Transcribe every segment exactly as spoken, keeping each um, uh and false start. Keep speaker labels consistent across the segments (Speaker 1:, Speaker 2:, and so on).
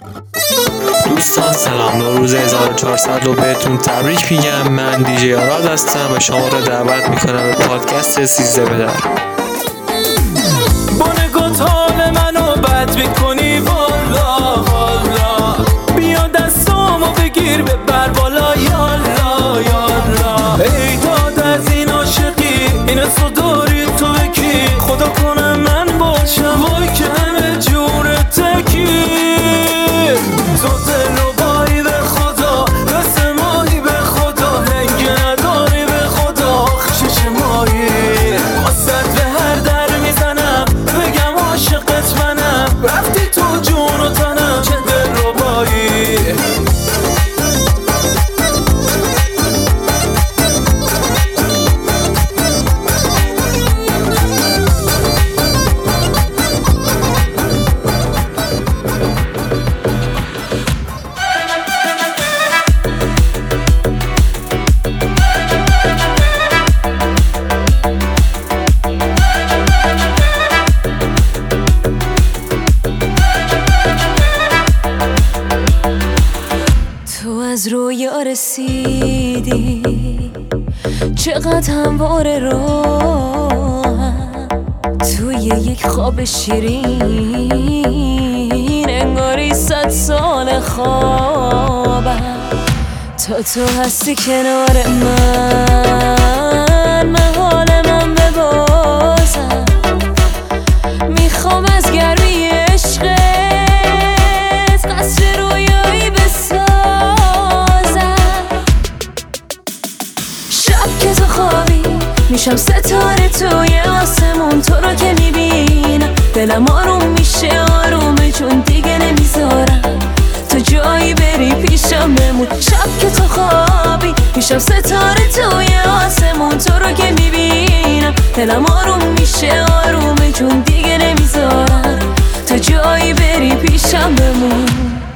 Speaker 1: دوستان سلام، نوروز هزار و چهارصد رو بهتون تبریک میگم. من دیجی آراز هستم و شما رو دعوت میکنم به پادکست سیزده بدر.
Speaker 2: با نگات حال منو بد میکنی والا والا، بیا دستامو بگیر ببر بالا یالا یالا. ای داد از این عاشقی، این تو داری تو بکی، خدا کنه من باشم وای که همه جور تکی. تو دل و بایی به خدا، دست ماهی به خدا، هنگ نداری به خدا، خشش ماهی واسد به هر در میزنم بگم عاشقت منم، رفتی تو جون و تنم چه دل رو بایی.
Speaker 3: از رویا رسیدی چقدر همواره راهم، توی یک خواب شیرین انگاری صد سال خوابم. تا تو هستی کنار من، من حال من ببازم، میخوام از گرمی عشقت قصر رویایی بسازم. میشم ستاره توی آسمون، تو رو که میبینم دلم آروم میشه آرومه، چون دیگه نمیذارم تو جایی بری پیشم بمون. شب که تو خوابی میشم ستاره توی آسمون، تو رو که میبینم دلم آروم میشه آرومه، چون دیگه نمیذارم تو جایی بری پیشم بمون.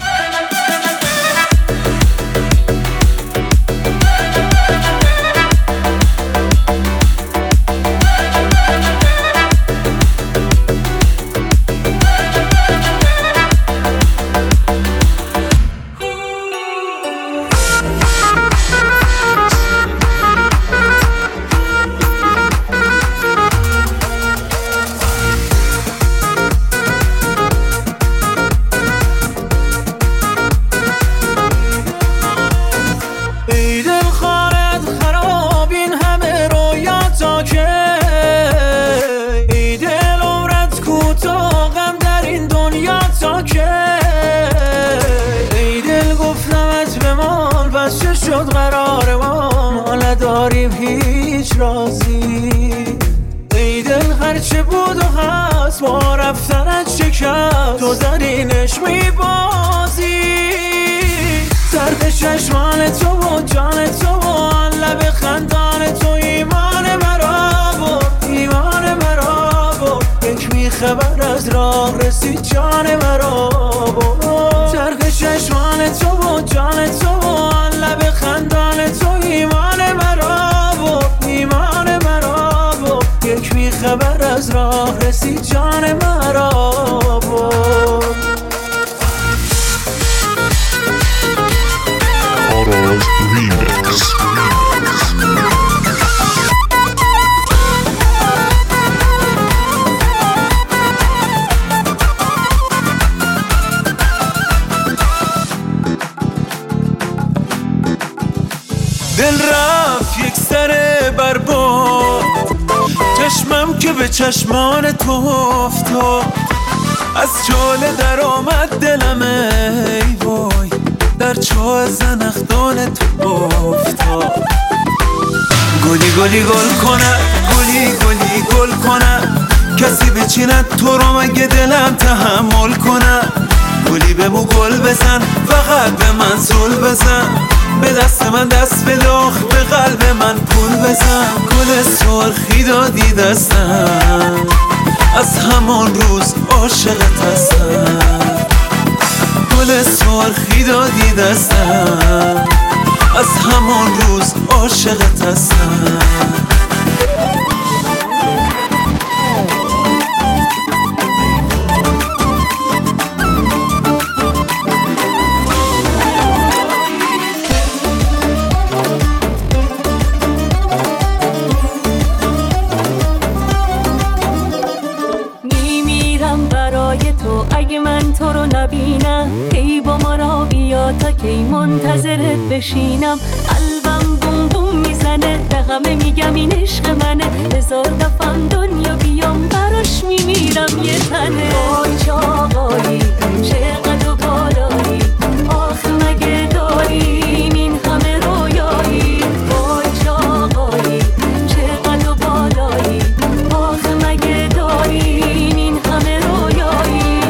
Speaker 3: شد قرار ما ما نداریم هیچ رازی. ای دل هرچه بود و هست با رفتنت شکست، تو زدینش میبازی. درد چشمان تو و جان تو و آن لب خندان تو ایمان مرا برد، ایمان مرا برد. یک میخبر از راه رسید جان مرا برد. درد چشمان تو و جان تو و آن لب خندان تو ایمان مرا برد، ایمان مرا برد. یک میخبر از راه رسید جان مرا برد.
Speaker 4: آراز ریمیکس.
Speaker 2: دل رفت یک سره برباد، چشمم که به چشمان تو افتاد، از چاله در آمد دلم ای وای، در چاه زنخدان تو افتاد. گلی گلی گل کنه، گلی گلی گل کنه، کسی بچیند تو رو مگه دلم تحمل کنه. گلی به مو گل بزن، فقط به من زل بزن، به دست من دست بداخ، به قلب من پول بزن. گل سرخی دادی دستم، از همان روز عاشقت هستم. گل سرخی دادی دستم، از همان روز عاشقت هستم.
Speaker 5: نبینم ای با ما را بیا تا کی منتظرت بشینم قلبم بوم بوم میزنه به همه میگم این عشق منه هزار دفعه دنیا بیام براش میمیرم یه تنه وای چه آقایی چقدر بالایی آخ مگه داریم این همه رویایی وای چه آقایی چقدر بالایی آخ مگه داریم این همه رویایی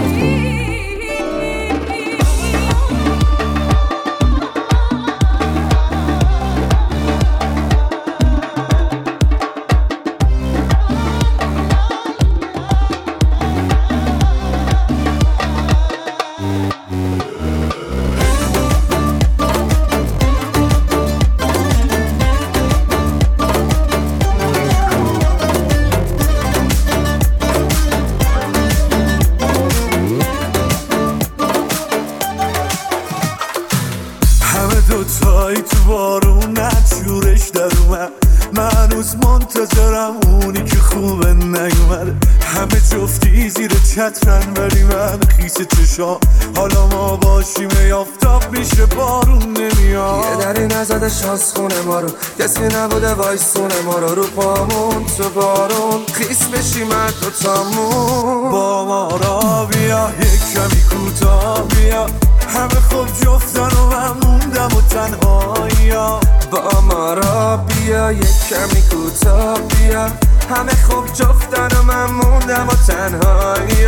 Speaker 2: دوتایی تو بارونت شورش در اومد من هنوز منتظرم اونی که خوبه نیومده همه جفتی زیر چترن ولی من خیس چشام حالا ما باشیم یافتاب میشه بارون نمیاد
Speaker 6: یه دری نزده شانس خونه ما رو کسی نبوده وایسونه ما رو رو پامون تو بارون خیس بشیم دوتامون
Speaker 2: با ما را بیا یک کمی کوتاه بیا همه خوب جفتن و من موندم و تنهایی
Speaker 6: با ما را بیا یک کمی کوتاه بیا همه خوب جفتن و من موندم و تنهایی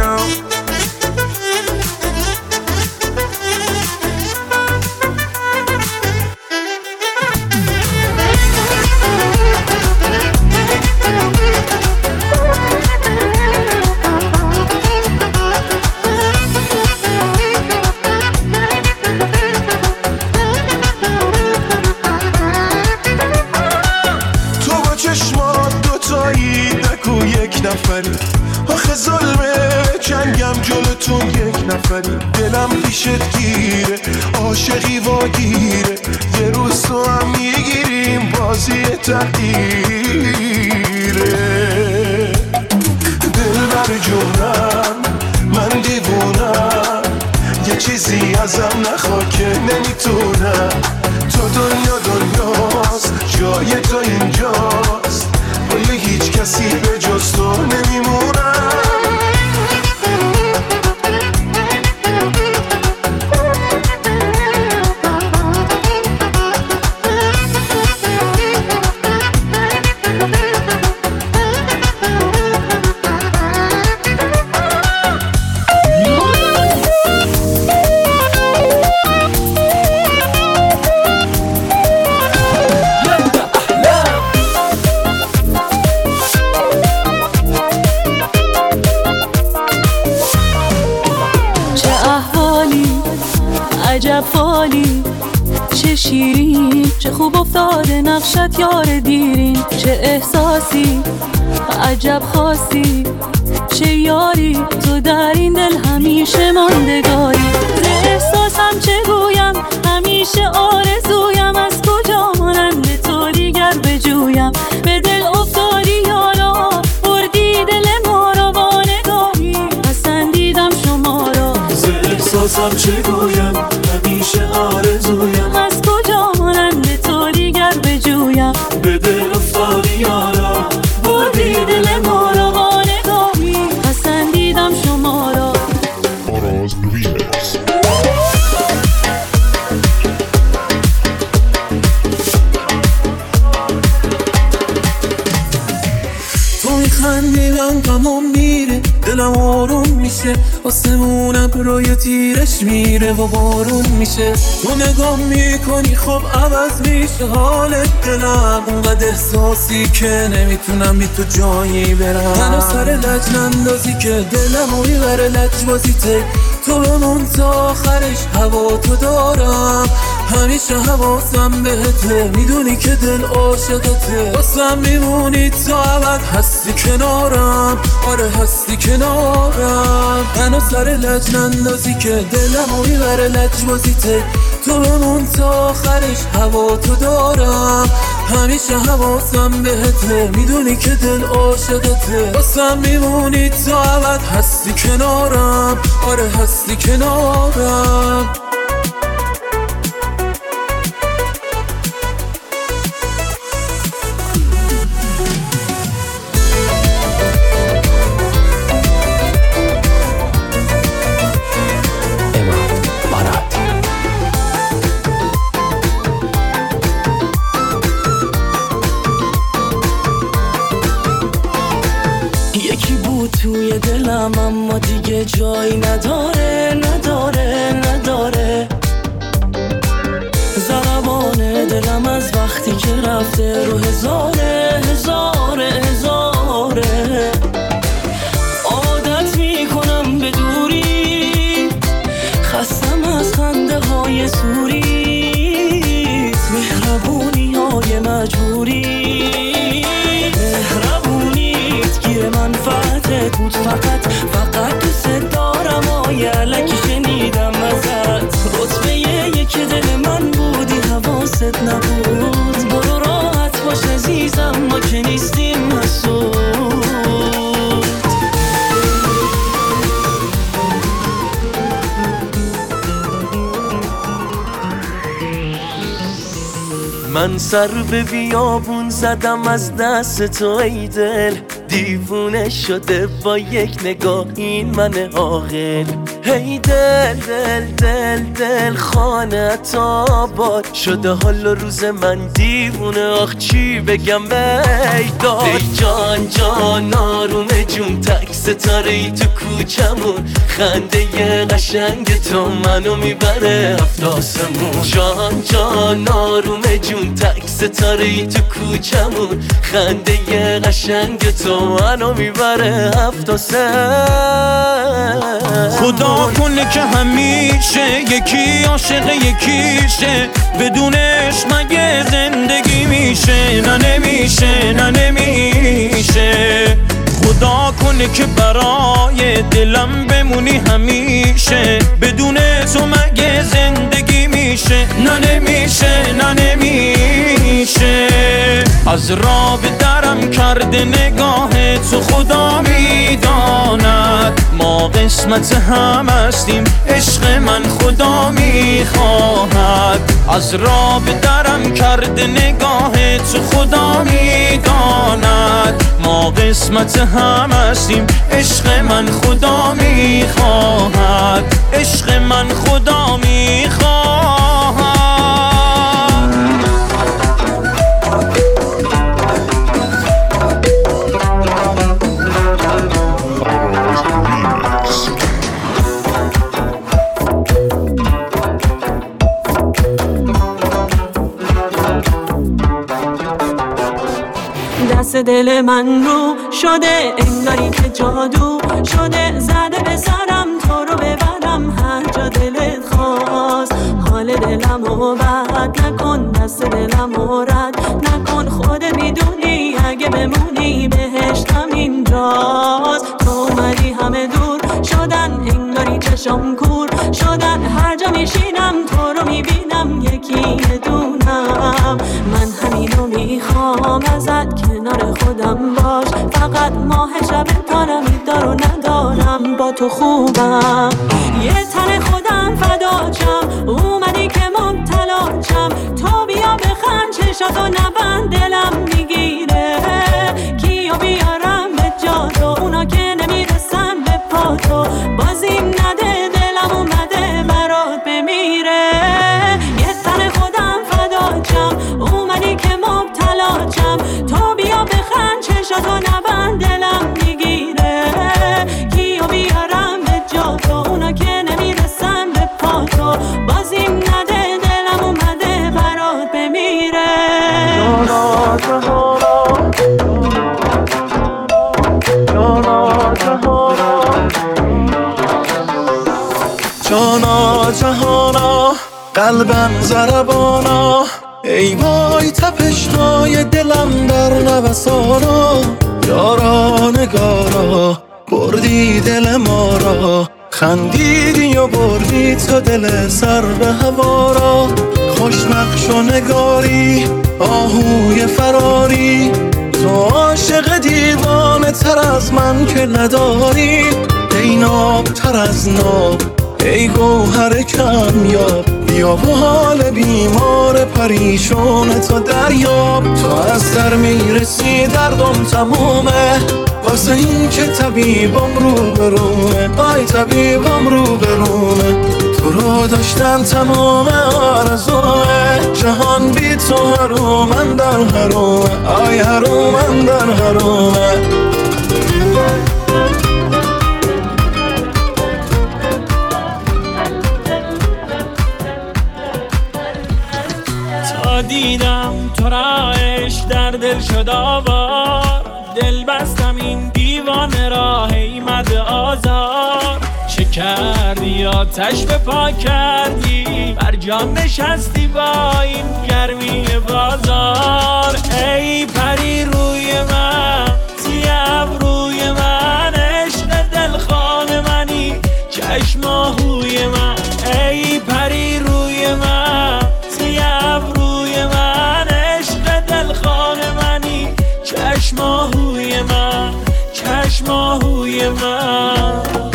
Speaker 2: نفری آخه ظلمه جنگم جلوتون یک نفری دلم پیشت گیره عاشقی واگیره یه روز تو هم میگیریم بازی تقدیره دل بر جونم من دیوونم یه چیزی ازم نخوا که نمیتونم تو دنیا دنیاست جای تو اینجاست ولی هیچ کسی به جز تو نمیمونم
Speaker 5: عجب فالی چه شیرین چه خوب افتاده نقشت یار دیرین چه احساسی عجب خاصی چه یاری تو در این دل همیشه ماندگاری ز احساسم چه گویم همیشه آرزویم از کجا مانند تو دیگر بجویم به دل افتادی یارا بردی دل ما را با نگاهی پسندیدم شما را
Speaker 3: ز احساسم چه گویم همیشه آرزویم
Speaker 5: از کجا مانند تو دیگر بجویم
Speaker 3: به دل افتادی یارا
Speaker 5: بردی دل ما را با نگاهی پسندیدم شما را
Speaker 4: Oroz Remix.
Speaker 3: تو میخندی من غمم میره دلم آروم میشه آسمونم روی تیرش میره و بارون میشه تو نگاه میکنی خب عوض میشه حالت دلم اونقدر احساسی که نمیتونم بی تو جایی برم منو سر لج نندازی که دلم و میبره لج بازیته تو بمون تا آخرش هوا تو دارم همیشه حواسم بهته میدونی که دل عاشقته واسم میمونی تا ابد هستی کنارم آره هستی کنارم منو سر لج نندازی که دلم و میبره لج بازیته
Speaker 6: تو بمون تا آخرش، هوا تو دارم همیشه حواسم بهته، میدونی که دل عاشقته، واسم میمونی تا ابد، هستی کنارم، آره هستی کنارم.
Speaker 3: یکی بود توی دلم اما دیگه جایی نداره نداره نداره، ضربان دلم از وقتی که رفته رو هزاره هزاره هزاره. عادت میکنم به دوری، خستم از خنده های سوریت، مهربونی های مجبوری، منفعتت بود فقط فقط دوست دارم، آیه علکی شنیدم ازت، رتبه یک دل من بودی حواست نبود، برو راحت باش عزیزم ما که نیستیم حسود. من سر به بیابون زدم از دست تو ای دل، دیوونه شده با یک نگاه این من عاقل، هی دل دل دل دل خانت آباد شده حال و روز من دیوونه، آخ چی بگم بیداد. ای جان جان آرومه جون تک ستاره ای تو کوچمون، خنده قشنگ تو منو میبره هفت آسمون، جان جان آرومه جون تک ستاره ای تو کوچمون، خنده قشنگ تو منو میبره هفت آسمون.
Speaker 7: خدا کنه که همیشه یکی عاشق یکیشه، بدونش مگه زندگی میشه؟ نه نمیشه نه نمیشه. خدا کنه که برای دلم بمونی همیشه، بدون تو مگه زندگی میشه؟ نه نمیشه نه نمیشه. از راه به درم کرده نگاه تو خدا میداند، ما قسمت هم هستیم عشق من خدا میخواهد. از راه به درم کرده نگاه تو خدا میداند، ما قسمت هم هستیم عشق من خدا میخواهد، عشق من خدا میخواهد.
Speaker 5: دست دل من رو شده انگاری که جادو شده، زده به سرم تو رو ببرم هر جا دلت خواست. حال دلم رو بد نکن، دست دلم رو رد نکن، خودت میدونی اگه بمونی بهشتم اینجاست. تو اومدی همه دور شدن انگاری چشم کور شدن، هر جا میشینم تو رو میبینم یکی دونم. من همینو میخوام ازت، کنار خودم باش فقط، ماه شب تارم دار و ندارم با تو خوبم. یه تن خودم فداچم، اومدی که مبتلاچم، تو بیا بخند چشاتو نبند دلم میگیره، کیو بیارم به جا تو اونا که نمیرسن به پا تو، بازیم نده دلم اومده برات بمیره. یه تن خودم فداچم، اومدی که مبتلاچم، تو بیا بخند چشاتو نبند دلم میگیره، کیو بیارم به جا تو اونا که نمیرسن به پا تو، بازیم نده دلم اومده برات بمیره.
Speaker 3: جانا جهانا جانا جهانا
Speaker 6: جانا جهانا قلبم ضربانا، ای وای تپش‌های دلم در نوسانا. یارا نگارا بردی دل ما را،
Speaker 3: خندیدی و بردی تو دل سر به هوا را، خوش نقش و نگاری آهوی فراری، تو عاشق دیوانه تر از من که نداری، ای ناب تر از ناب ای گوهر کمیاب، بیا و حال بیمار پریشون تو دریاب، تو از در میرسی دردم تمومه، واسه این که طبیبم رو برونه، آی طبیبم رو برونه، تو رو داشتن تمام آرزوه، جهان بی تو هرومن در هرومه، آی هرومن در هرومه.
Speaker 7: تا دیدم تو را عشق در دل شد آوار، دل بستم این دیوانه را هیمد آزار، چه کردی آتش به پا کردی، بر جان نشستی با این گرمی بازار، ای پری روی من سیاه روی من، عشق دلخواه منی چشم آهوی من، ای پری روی من سیاه روی من، عشق دلخواه منی چشم آهوی من، چشم آهوی من.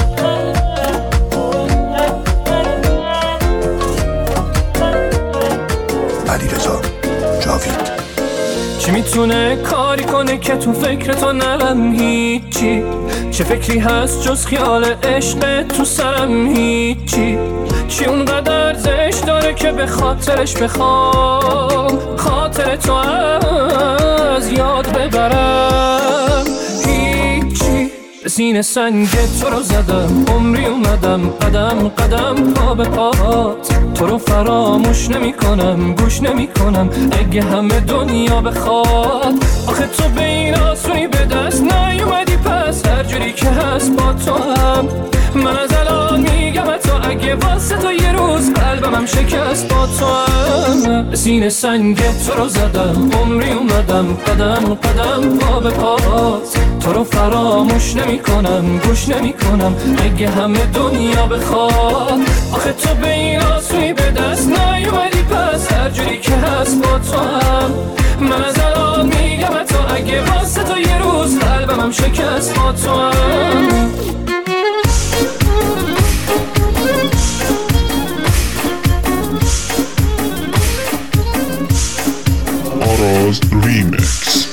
Speaker 4: علیرضا جاوید.
Speaker 6: چی میتونه کاری کنه که تو فکر تو نرم هیچی، چه فکری هست جز خیال عشق تو سرم هیچی، چی اونقدر ارزش داره که به خاطرش بخوام خاطر تو از یاد ببرم، هیچی. به سینه سنگ تو رو زدم عمری اومدم قدم قدم پا به پات، تو رو فراموش نمی کنم گوش نمی کنم اگه همه دنیا بخواد، آخه تو به این آسونی به دست نیومدی، پس هر جوری که هست با تو هم، من از الان میگم تو اگه واسه تو یه روز قلبم هم شکست با تو هم، به سینه سنگ تو رو زدم عمری اومدم قدم قدم پا به پات، تو رو فراموش نمی کنم گوش نمی کنم اگه همه دنیا بخواد، آخه تو به این آسونی به دست نیومدی، پس هر جوری که هست با تو هم، من از الان میگم تو اگه واسه تو یه روز قلبم هم شکست با تو هم.
Speaker 4: آراز ریمیکس.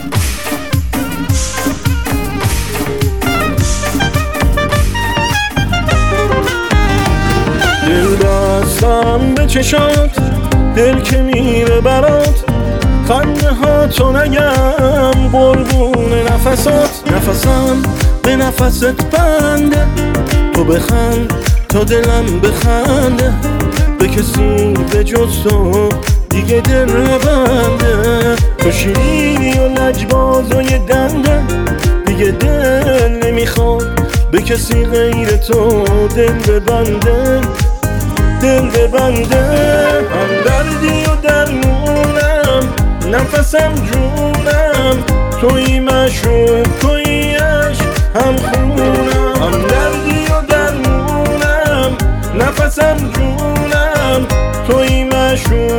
Speaker 3: دل بستم به چشات دل که میره برات، خنده ها تو نگم قربون نفسات، نفسم به نفست بنده، تو بخند تا دلم بخنده، به کسی به جز تو دیگه دل نبنده، تو شیرینی و لجباز و یه دنده، دیگه دل نمیخواد به کسی غیر تو دل ببنده، دل ببنده. هم دردی و درمونم نفسم جونم، توی مشروب توی عشق هم خونم، هم دردی و درمونم نفسم جونم، توی مشروب